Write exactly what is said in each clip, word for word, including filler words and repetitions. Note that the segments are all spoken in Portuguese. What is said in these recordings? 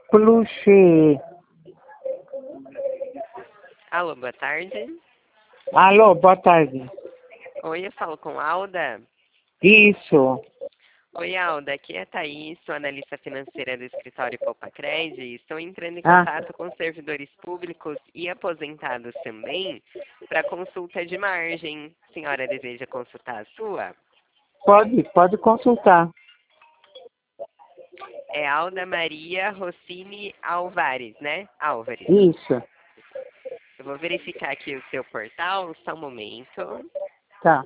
Plushê. Alô, boa tarde. Alô, boa tarde. Oi, eu falo com Alda. Isso. Oi, Alda, aqui é a Thaís, sou analista financeira do escritório Poupa-Cred. Estou entrando em Ah. contato com servidores públicos e aposentados também para consulta de margem. A senhora deseja consultar a sua? Pode, pode consultar. É Alda Maria Rossini Alvares, né? Álvares. Isso. Eu vou verificar aqui o seu portal, só um momento. Tá.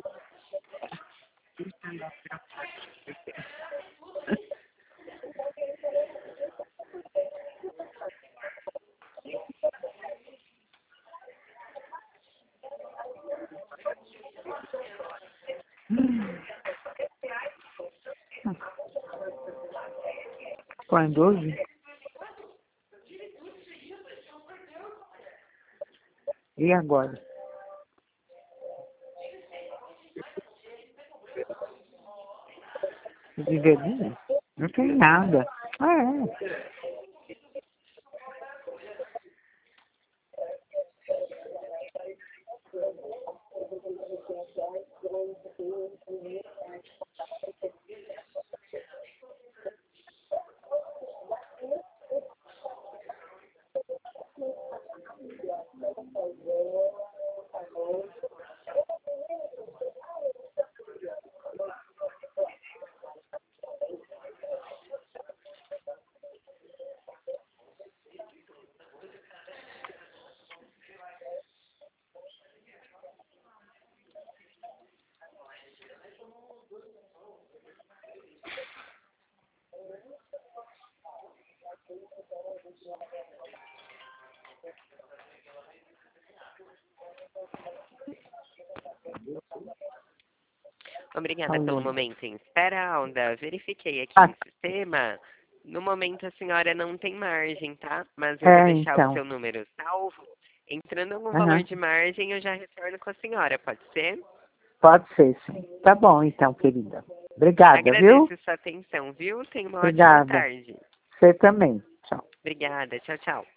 Quando hoje? E agora? De verdade? Não tem nada. Ah, é. Obrigada pelo momento em espera, Alda. Verifiquei aqui Ah. no sistema. No momento a senhora não tem margem, tá? Mas eu vou É, deixar o então. seu número salvo. Entrando algum Uhum. valor de margem, eu já retorno com a senhora, pode ser? Pode ser, sim. Tá bom, então, querida. Obrigada, Agradeço viu? sua atenção, viu? Tenha uma ótima Obrigada. tarde. Você também. Tchau. Obrigada. Tchau, tchau.